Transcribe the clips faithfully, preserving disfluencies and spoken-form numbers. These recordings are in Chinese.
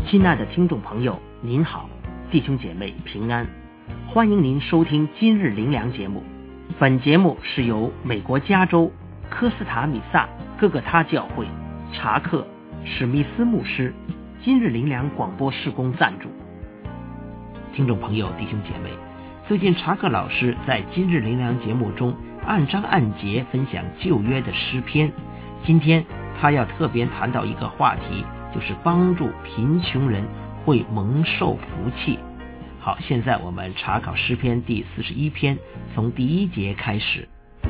亲爱的听众朋友，您好，弟兄姐妹平安，欢迎您收听今日灵粮节目。本节目是由美国加州科斯塔米萨哥哥他教会查克史密斯牧师今日灵粮广播事工赞助。听众朋友，弟兄姐妹，最近查克老师在今日灵粮节目中按章按节分享旧约的诗篇，今天他要特别谈到一个话题，就是帮助贫穷人会蒙受福气。好，现在我们查考诗篇第四十一篇，从第一节开始。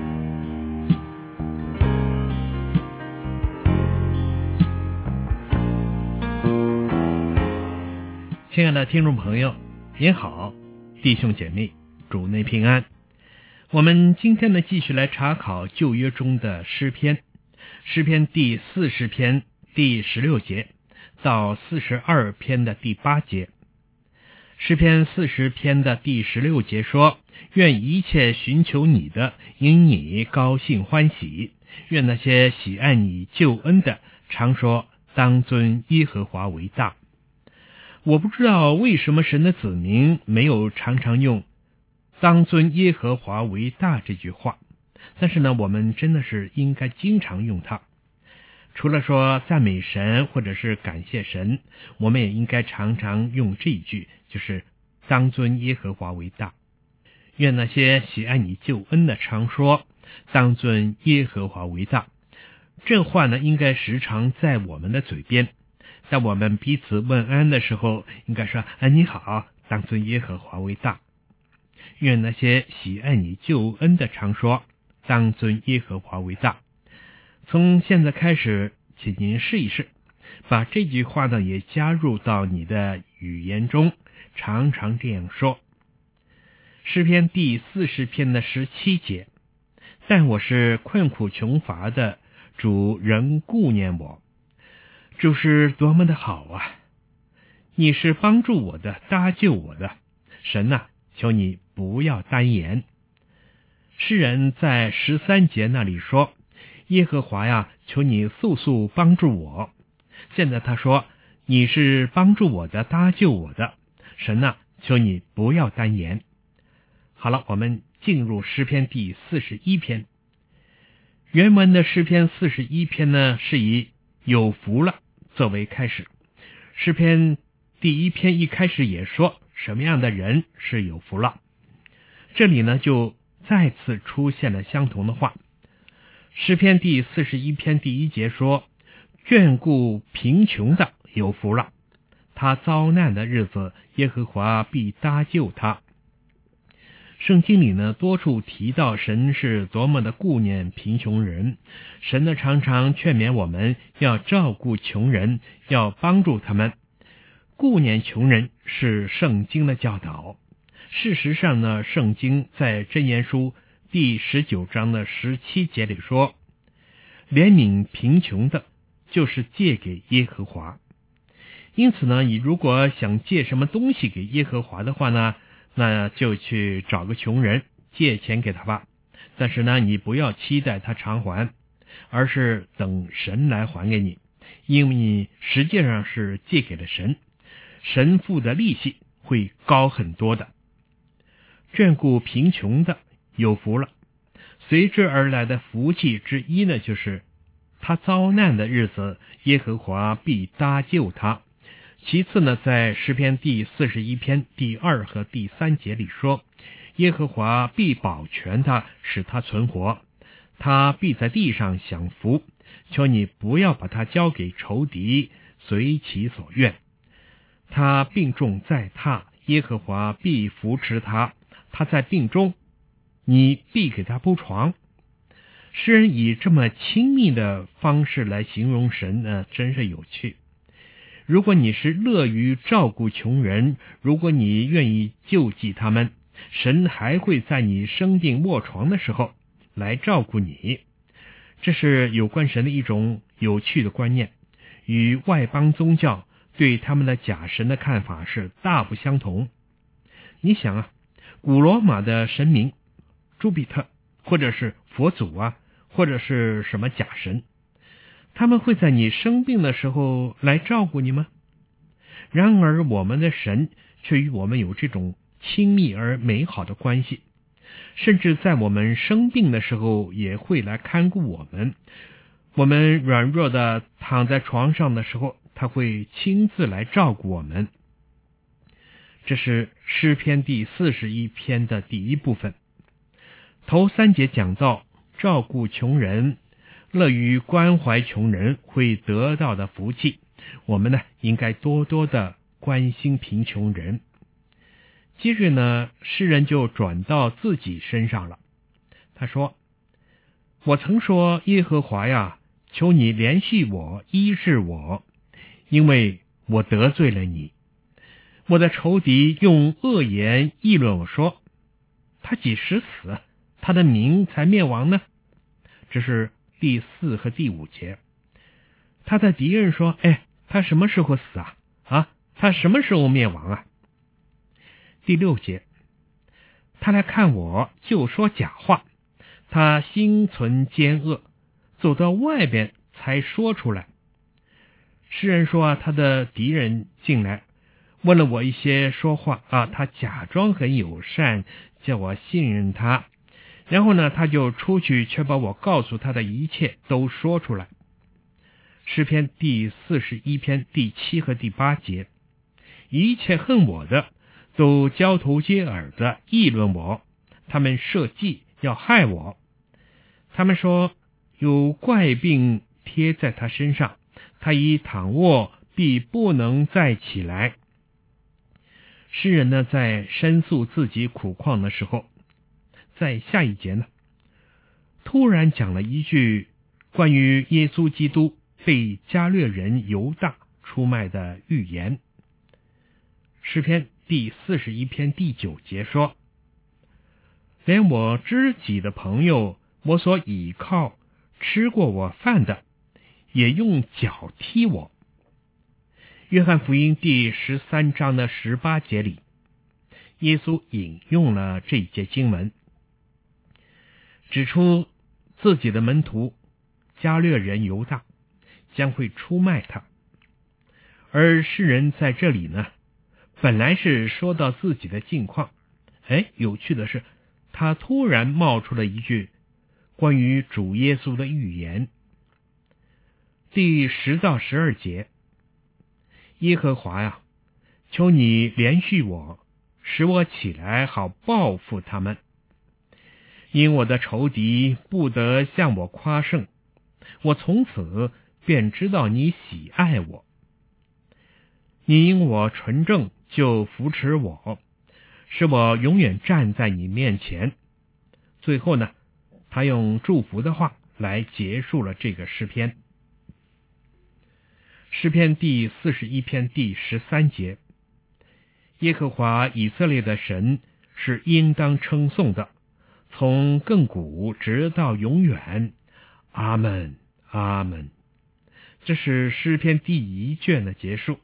亲爱的听众朋友，您好，弟兄姐妹，主内平安。我们今天呢，继续来查考旧约中的诗篇，诗篇第四十篇第十六节到四十二篇的第八节。诗篇四十篇的第十六节说：愿一切寻求你的因你高兴欢喜，愿那些喜爱你救恩的常说当尊耶和华为大。我不知道为什么神的子民没有常常用当尊耶和华为大这句话，但是呢，我们真的是应该经常用它。除了说赞美神或者是感谢神，我们也应该常常用这一句，就是当尊耶和华为大。愿那些喜爱你救恩的常说当尊耶和华为大。这话呢，应该时常在我们的嘴边，在我们彼此问安的时候，应该说啊，你好，当尊耶和华为大。愿那些喜爱你救恩的常说当尊耶和华为大。从现在开始，请您试一试，把这句话呢也加入到你的语言中，常常这样说。诗篇第四十篇的十七节：但我是困苦穷乏的，主仍顾念我。主是多么的好啊！你是帮助我的，搭救我的。神啊，求你不要单言。诗人在十三节那里说：耶和华呀，求你速速帮助我。现在他说：你是帮助我的，搭救我的。神啊，求你不要单言。好了，我们进入诗篇第四十一篇。原文的诗篇四十一篇呢，是以有福了作为开始。诗篇第一篇一开始也说什么样的人是有福了，这里呢就再次出现了相同的话。诗篇第四十一篇第一节说：眷顾贫穷的有福了，他遭难的日子，耶和华必搭救他。圣经里呢多处提到神是多么的顾念贫穷人，神呢常常劝勉我们要照顾穷人，要帮助他们。顾念穷人是圣经的教导。事实上呢，圣经在箴言书第十九章的十七节里说：怜悯贫穷的就是借给耶和华。因此呢，你如果想借什么东西给耶和华的话呢，那就去找个穷人借钱给他吧。但是呢，你不要期待他偿还，而是等神来还给你，因为你实际上是借给了神，神付的利息会高很多的。眷顾贫穷的有福了，随之而来的福气之一呢，就是他遭难的日子，耶和华必搭救他。其次呢，在诗篇第四十一篇第二和第三节里说：耶和华必保全他，使他存活，他必在地上享福。求你不要把他交给仇敌，随其所愿。他病重在榻，耶和华必扶持他，他在病中，你必给他铺床。诗人以这么亲密的方式来形容神呢，真是有趣。如果你是乐于照顾穷人，如果你愿意救济他们，神还会在你生病卧床的时候来照顾你。这是有关神的一种有趣的观念，与外邦宗教对他们的假神的看法是大不相同。你想啊，古罗马的神明朱庇特，或者是佛祖啊，或者是什么假神，他们会在你生病的时候来照顾你吗？ 然而我们的神却与我们有这种亲密而美好的关系，甚至在我们生病的时候也会来看顾我们。我们软弱的躺在床上的时候，他会亲自来照顾我们。这是诗篇第四十一篇的第一部分。头三节讲到照顾穷人，乐于关怀穷人会得到的福气，我们呢应该多多的关心贫穷人。接着呢，诗人就转到自己身上了。他说，我曾说，耶和华呀，求你怜恤我，医治我，因为我得罪了你。我的仇敌用恶言议论我说，他几时死，他的名才灭亡呢？这是第四和第五节。他的敌人说，哎，他什么时候死啊？啊，他什么时候灭亡啊？第六节，他来看我就说假话，他心存奸恶，走到外边才说出来。诗人说啊，他的敌人进来问了我一些说话啊，他假装很友善，叫我信任他，然后呢，他就出去，却把我告诉他的一切都说出来。诗篇第四十一篇第七和第八节，一切恨我的都交头接耳的议论我，他们设计要害我。他们说有怪病贴在他身上，他一躺卧必不能再起来。诗人呢，在申诉自己苦况的时候，在下一节呢，突然讲了一句关于耶稣基督被加略人犹大出卖的预言。诗篇第四十一篇第九节说，连我知己的朋友，我所倚靠吃过我饭的，也用脚踢我。约翰福音第十三章的十八节里，耶稣引用了这一节经文，指出自己的门徒加略人犹大将会出卖他。而诗人在这里呢，本来是说到自己的境况，哎，有趣的是，他突然冒出了一句关于主耶稣的预言。第十到十二节，耶和华呀，求你怜恤我，使我起来好报复他们，因我的仇敌不得向我夸胜，我从此便知道你喜爱我。你因我纯正就扶持我，使我永远站在你面前。最后呢，他用祝福的话来结束了这个诗篇。诗篇第四十一篇第十三节，耶和华以色列的神是应当称颂的，从亘古直到永远。阿们，阿们。这是诗篇第一卷的结束。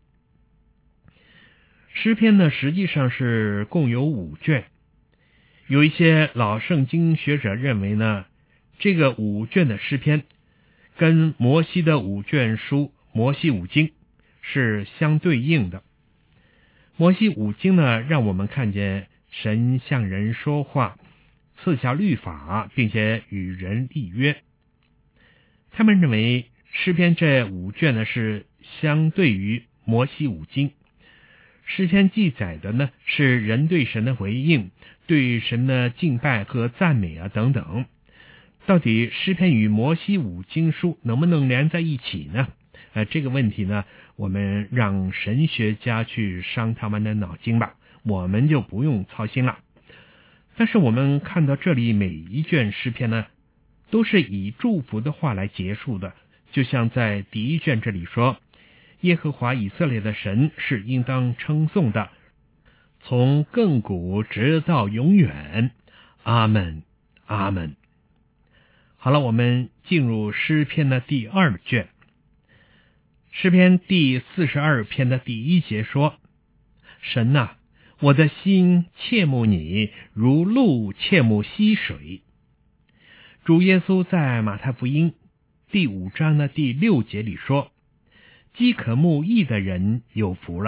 诗篇呢，实际上是共有五卷。有一些老圣经学者认为呢，这个五卷的诗篇跟摩西的五卷书摩西五经是相对应的。摩西五经呢，让我们看见神向人说话，赐下律法，并且与人立约。他们认为诗篇这五卷呢，是相对于摩西五经。诗篇记载的呢，是人对神的回应，对神的敬拜和赞美啊等等。到底诗篇与摩西五经书能不能连在一起呢？呃，这个问题呢，我们让神学家去伤他们的脑筋吧，我们就不用操心了。但是我们看到这里每一卷诗篇呢，都是以祝福的话来结束的，就像在第一卷这里说，耶和华以色列的神是应当称颂的，从亘古直到永远。阿们，阿们。好了，我们进入诗篇的第二卷。诗篇第四十二篇的第一节说，神呐、啊，我的心切慕你，如鹿切慕溪水。主耶稣在马太福音第五章的第六节里说，饥渴慕义的人有福了，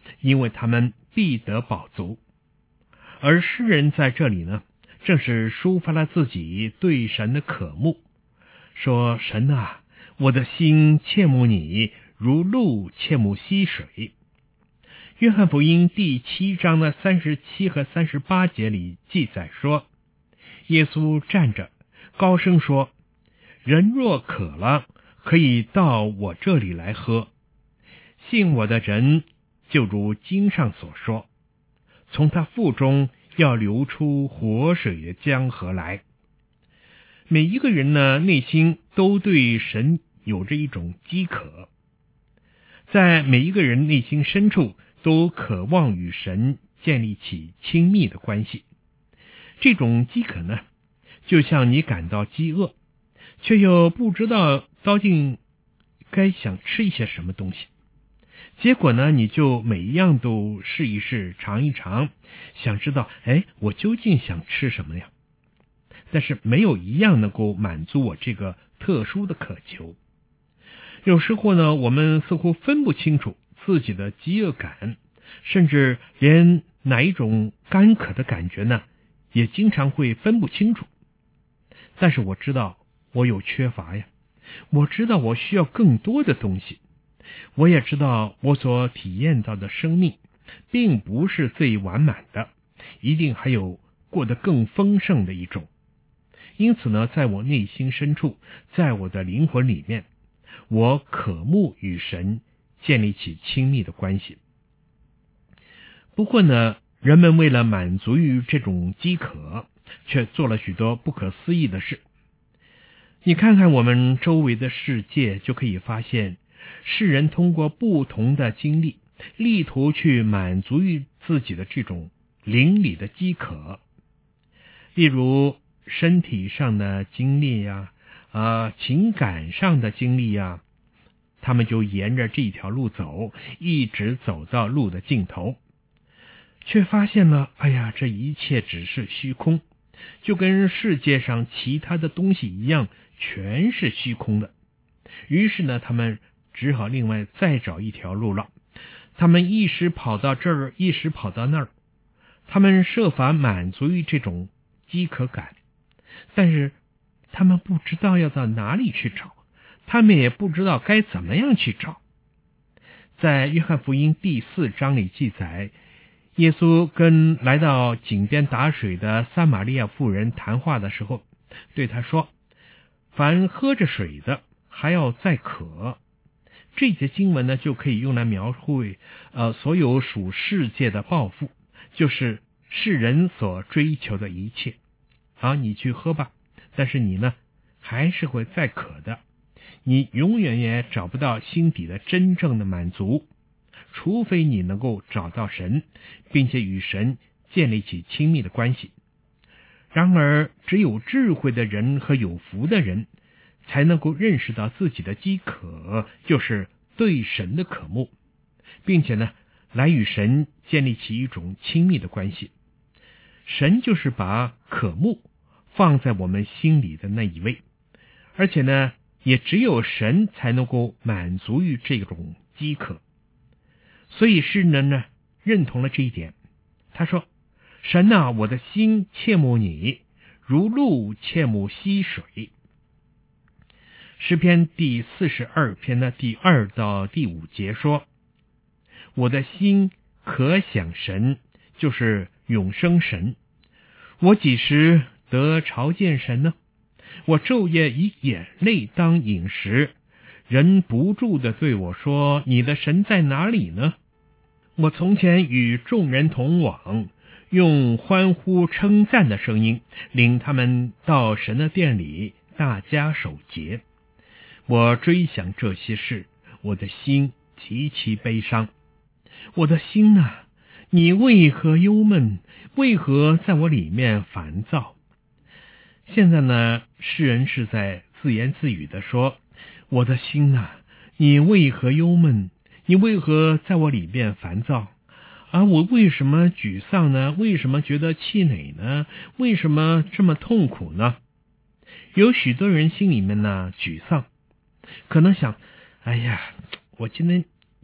因为他们必得饱足。而诗人在这里呢，正是抒发了自己对神的渴慕，说：神啊，我的心切慕你，如鹿切慕溪水。约翰福音第七章的三十七和三十八节里记载说，耶稣站着高声说：人若渴了，可以到我这里来喝。信我的人，就如经上所说，从他腹中要流出活水的江河来。每一个人呢，内心都对神有着一种饥渴，在每一个人内心深处都渴望与神建立起亲密的关系。这种饥渴呢，就像你感到饥饿，却又不知道究竟该想吃一些什么东西，结果呢，你就每一样都试一试，尝一尝，想知道，哎，我究竟想吃什么呀？但是没有一样能够满足我这个特殊的渴求。有时候呢，我们似乎分不清楚自己的饥饿感，甚至连哪一种干渴的感觉呢，也经常会分不清楚。但是我知道我有缺乏呀，我知道我需要更多的东西，我也知道我所体验到的生命并不是最完满的，一定还有过得更丰盛的一种。因此呢，在我内心深处，在我的灵魂里面，我渴慕与神建立起亲密的关系。不过呢，人们为了满足于这种饥渴，却做了许多不可思议的事。你看看我们周围的世界，就可以发现世人通过不同的经历，力图去满足于自己的这种灵里的饥渴。例如身体上的经历呀、啊，情感上的经历呀，他们就沿着这条路走，一直走到路的尽头，却发现了，哎呀，这一切只是虚空，就跟世界上其他的东西一样，全是虚空的。于是呢，他们只好另外再找一条路了。他们一时跑到这儿，一时跑到那儿，他们设法满足于这种饥渴感，但是他们不知道要到哪里去找，他们也不知道该怎么样去找。在约翰福音第四章里记载，耶稣跟来到井边打水的撒玛利亚妇人谈话的时候，对他说：凡喝着水的，还要再渴。这节经文呢，就可以用来描绘呃所有属世界的抱负，就是世人所追求的一切。好，你去喝吧，但是你呢，还是会再渴的。你永远也找不到心底的真正的满足，除非你能够找到神，并且与神建立起亲密的关系。然而，只有智慧的人和有福的人，才能够认识到自己的饥渴就是对神的渴慕，并且呢，来与神建立起一种亲密的关系。神就是把渴慕放在我们心里的那一位，而且呢，也只有神才能够满足于这种饥渴。所以诗人呢，认同了这一点。他说：神啊，我的心切慕你，如鹿切慕溪水。诗篇第四十二篇的第二到第五节说：我的心可想神，就是永生神。我几时得朝见神呢？我昼夜以眼泪当饮食，人不住地对我说：你的神在哪里呢？我从前与众人同往，用欢呼称赞的声音领他们到神的殿里，大家守节。我追想这些事，我的心极其悲伤。我的心啊，你为何忧闷？为何在我里面烦躁？现在呢，诗人是在自言自语地说：我的心啊，你为何忧闷？你为何在我里面烦躁？啊，我为什么沮丧呢？为什么觉得气馁呢？为什么这么痛苦呢？有许多人心里面呢沮丧，可能想：哎呀，我今天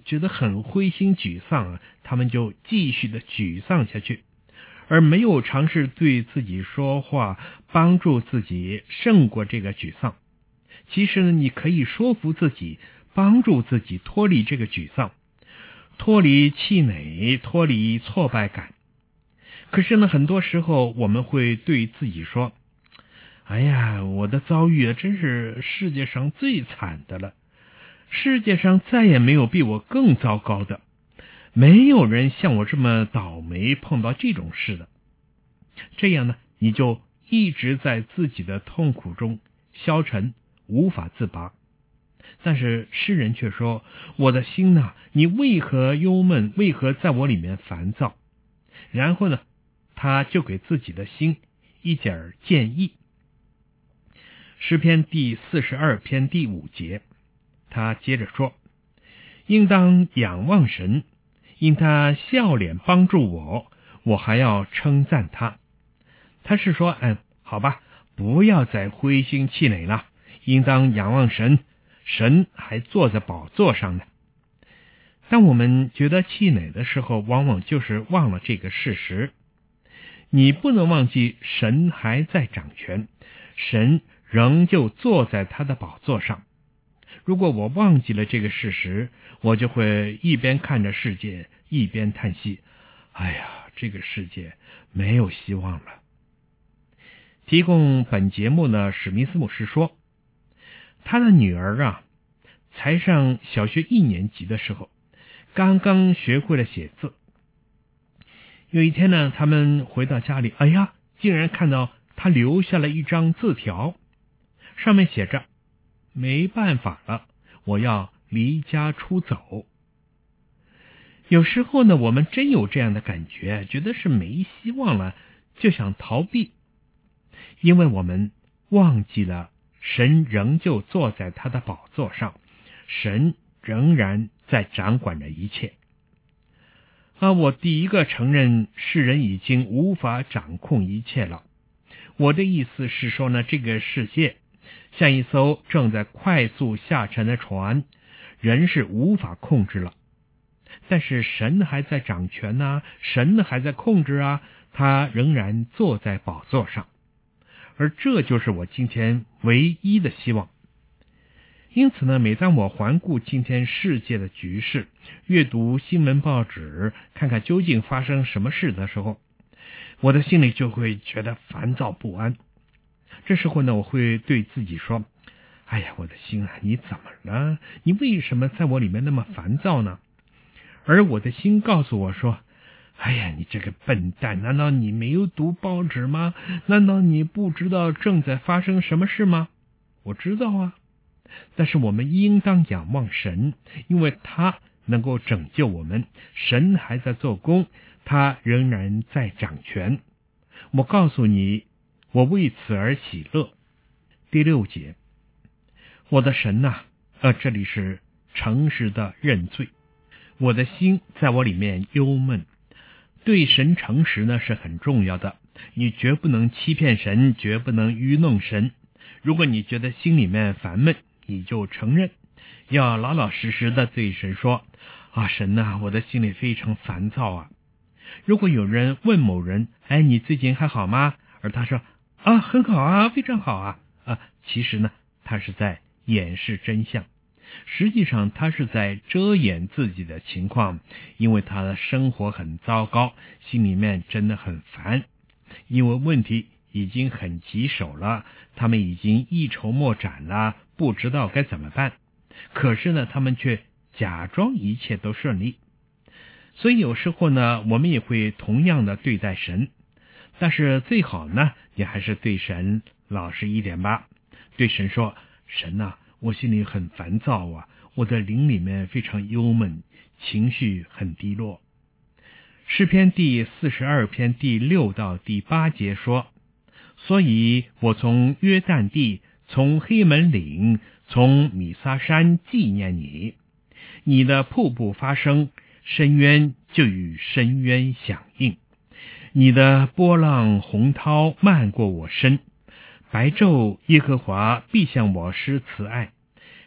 觉得很灰心沮丧啊，他们就继续的沮丧下去，而没有尝试对自己说话，帮助自己胜过这个沮丧。其实呢，你可以说服自己，帮助自己脱离这个沮丧，脱离气馁，脱离挫败感。可是呢，很多时候我们会对自己说，哎呀，我的遭遇真是世界上最惨的了，世界上再也没有比我更糟糕的，没有人像我这么倒霉碰到这种事的。这样呢，你就一直在自己的痛苦中消沉，无法自拔。但是诗人却说，我的心呐，你为何忧闷，为何在我里面烦躁？然后呢，他就给自己的心一点建议。诗篇第四十二篇第五节，他接着说，应当仰望神，因他笑脸帮助我，我还要称赞他。他是说，嗯，好吧，不要再灰心气馁了，应当仰望神，神还坐在宝座上呢。当我们觉得气馁的时候，往往就是忘了这个事实。你不能忘记神还在掌权，神仍旧坐在他的宝座上。如果我忘记了这个事实，我就会一边看着世界，一边叹息，哎呀，这个世界没有希望了。提供本节目呢，史密斯牧师说，他的女儿啊，才上小学一年级的时候，刚刚学会了写字。有一天呢，他们回到家里，哎呀，竟然看到他留下了一张字条，上面写着，没办法了，我要离家出走。有时候呢，我们真有这样的感觉，觉得是没希望了，就想逃避，因为我们忘记了神仍旧坐在他的宝座上，神仍然在掌管着一切。啊，我第一个承认世人已经无法掌控一切了。我的意思是说呢，这个世界像一艘正在快速下沉的船，人是无法控制了。但是神还在掌权啊，神还在控制啊，他仍然坐在宝座上。而这就是我今天唯一的希望。因此呢，每当我环顾今天世界的局势，阅读新闻报纸，看看究竟发生什么事的时候，我的心里就会觉得烦躁不安。这时候呢，我会对自己说，哎呀，我的心啊，你怎么了？你为什么在我里面那么烦躁呢？而我的心告诉我说，哎呀，你这个笨蛋，难道你没有读报纸吗？难道你不知道正在发生什么事吗？我知道啊，但是我们应当仰望神，因为他能够拯救我们，神还在做工，他仍然在掌权。我告诉你，我为此而喜乐。第六节，我的神呐、啊，呃，这里是诚实的认罪。我的心在我里面忧闷。对神诚实呢是很重要的，你绝不能欺骗神，绝不能愚弄神。如果你觉得心里面烦闷，你就承认，要老老实实的对神说，啊，神呐、啊，我的心里非常烦躁啊。如果有人问某人，哎，你最近还好吗？而他说，啊，很好啊，非常好啊，啊，其实呢，他是在掩饰真相。实际上他是在遮掩自己的情况，因为他的生活很糟糕，心里面真的很烦，因为问题已经很棘手了，他们已经一筹莫展了，不知道该怎么办。可是呢，他们却假装一切都顺利。所以有时候呢，我们也会同样的对待神，但是最好呢，也还是对神老实一点吧。对神说，神啊，我心里很烦躁啊，我的灵里面非常忧闷，情绪很低落。诗篇第四十二篇第六到第八节说，所以我从约旦地，从黑门岭，从米撒山纪念你。你的瀑布发声，深渊就与深渊响应。你的波浪洪涛漫过我身，白昼耶和华必向我施慈爱，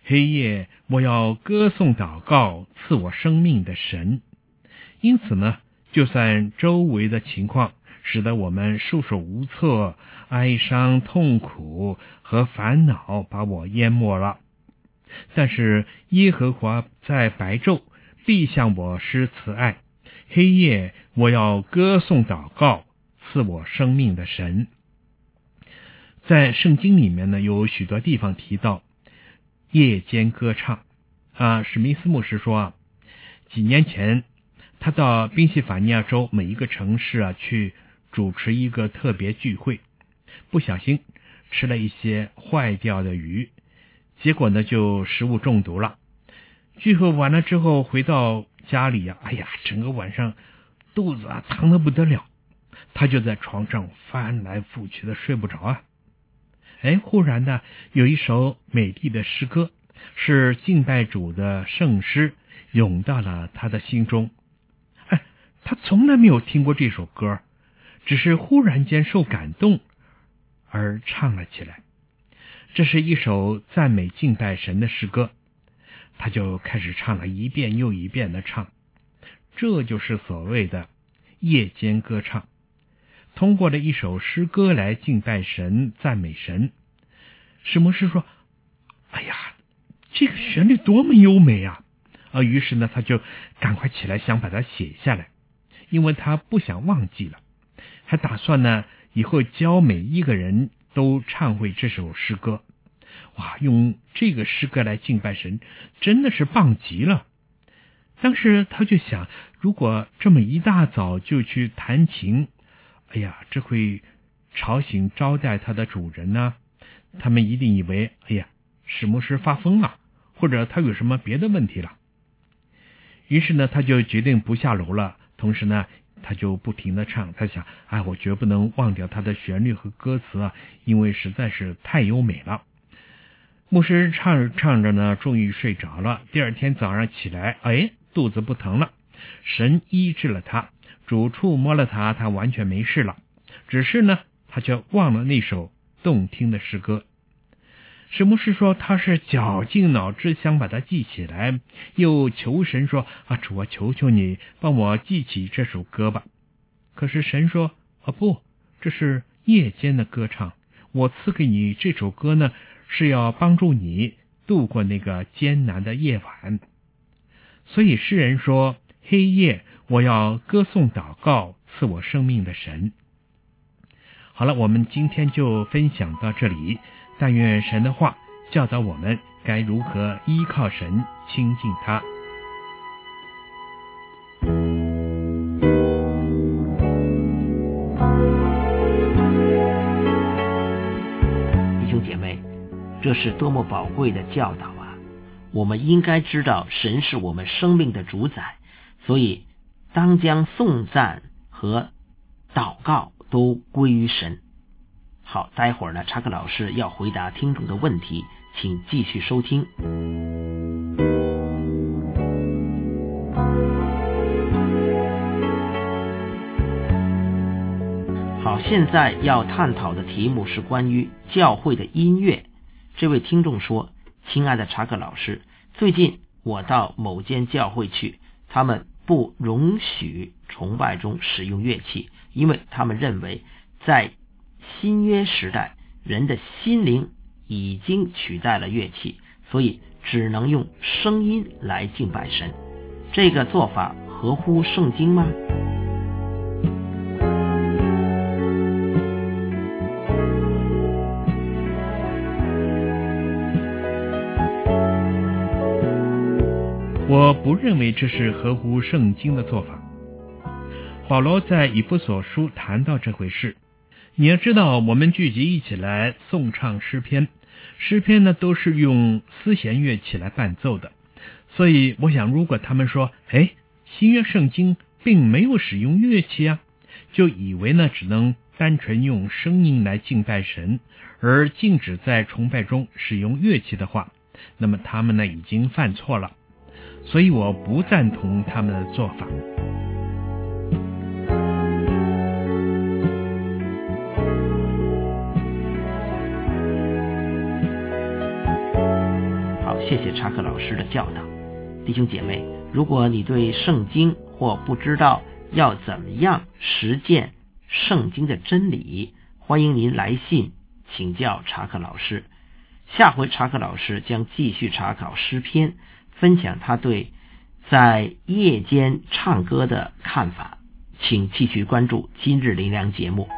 黑夜我要歌颂祷告赐我生命的神。因此呢，就算周围的情况使得我们束手无策，哀伤、痛苦和烦恼把我淹没了，但是耶和华在白昼必向我施慈爱，黑夜我要歌颂祷告赐我生命的神。在圣经里面呢，有许多地方提到夜间歌唱啊。史密斯牧师说啊，几年前他到宾夕法尼亚州每一个城市啊去主持一个特别聚会，不小心吃了一些坏掉的鱼，结果呢就食物中毒了。聚会完了之后回到家里呀、啊，哎呀，整个晚上肚子啊疼得不得了，他就在床上翻来覆去的睡不着啊。哎，忽然呢，有一首美丽的诗歌，是敬拜主的圣诗，涌到了他的心中。哎，他从来没有听过这首歌，只是忽然间受感动而唱了起来。这是一首赞美敬拜神的诗歌，他就开始唱了，一遍又一遍的唱。这就是所谓的夜间歌唱，通过了一首诗歌来敬拜神、赞美神。史牧师说：“哎呀，这个旋律多么优美啊！”啊，于是呢，他就赶快起来想把它写下来，因为他不想忘记了，还打算呢以后教每一个人都唱会这首诗歌。哇，用这个诗歌来敬拜神，真的是棒极了。当时他就想，如果这么一大早就去弹琴，哎呀，这会吵醒招待他的主人呢、啊，他们一定以为，哎呀，史牧师发疯了，或者他有什么别的问题了。于是呢，他就决定不下楼了，同时呢，他就不停的唱，他想，哎，我绝不能忘掉他的旋律和歌词啊，因为实在是太优美了。牧师唱着唱着呢，终于睡着了。第二天早上起来，哎，肚子不疼了，神医治了他，主触摸了他，他完全没事了。只是呢，他却忘了那首动听的诗歌。史牧师说他是绞尽脑汁想把它记起来，又求神说啊，主啊，求求你帮我记起这首歌吧。可是神说啊，不，这是夜间的歌唱，我赐给你这首歌呢，是要帮助你度过那个艰难的夜晚。所以诗人说，黑夜我要歌颂祷告赐我生命的神。好了，我们今天就分享到这里，但愿神的话教导我们该如何依靠神亲近他。 弟兄姐妹，这是多么宝贵的教导啊！我们应该知道神是我们生命的主宰，所以当将颂赞和祷告都归于神。好，待会儿呢，查克老师要回答听众的问题，请继续收听。好，现在要探讨的题目是关于教会的音乐。这位听众说，亲爱的查克老师，最近我到某间教会去，他们不容许崇拜中使用乐器，因为他们认为在新约时代，人的心灵已经取代了乐器，所以只能用声音来敬拜神。这个做法合乎圣经吗？ 我不认为这是合乎圣经的做法。保罗在以弗所书谈到这回事。你要知道，我们聚集一起来颂唱诗篇，诗篇呢都是用丝弦乐器来伴奏的，所以我想，如果他们说，哎，新约圣经并没有使用乐器啊，就以为呢只能单纯用声音来敬拜神，而禁止在崇拜中使用乐器的话，那么他们呢已经犯错了，所以我不赞同他们的做法。 谢谢查克老师的教导。弟兄姐妹，如果你对圣经或不知道要怎么样实践圣经的真理，欢迎您来信请教查克老师。下回查克老师将继续查考诗篇，分享他对在夜间唱歌的看法。请继续关注今日灵粮节目。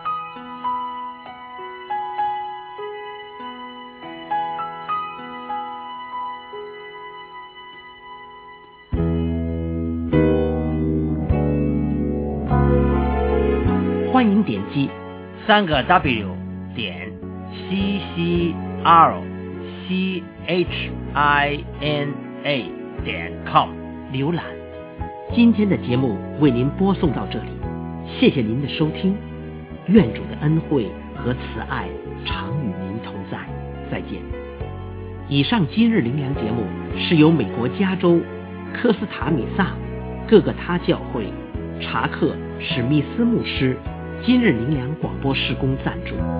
欢迎点击三个 W 点 C C R C H I N A 点 com 浏览。今天的节目为您播送到这里，谢谢您的收听，愿主的恩惠和慈爱常与您同在，再见。以上今日灵粮节目是由美国加州科斯塔米萨各个他教会查克史密斯牧师今日灵粮广播事工赞助。